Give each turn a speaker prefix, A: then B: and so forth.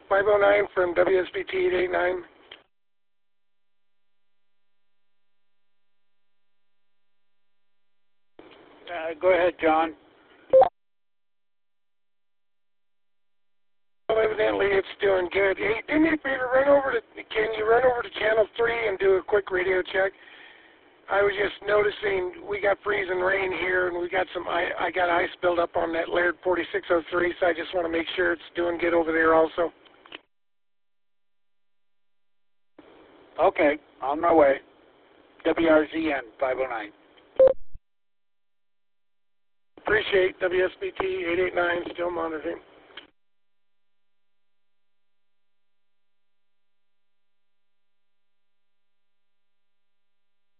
A: 509 from WSBT 889.
B: Go ahead, John.
A: Well, evidently it's doing good. Hey, do me a favor, can you run over to channel 3 and do a quick radio check? I was just noticing we got freezing rain here, and we got I got ice built up on that Laird 4603, so I just want to make sure it's doing good over there also.
B: Okay, on my way. WRZN 509.
A: Appreciate WSBT 889 still monitoring.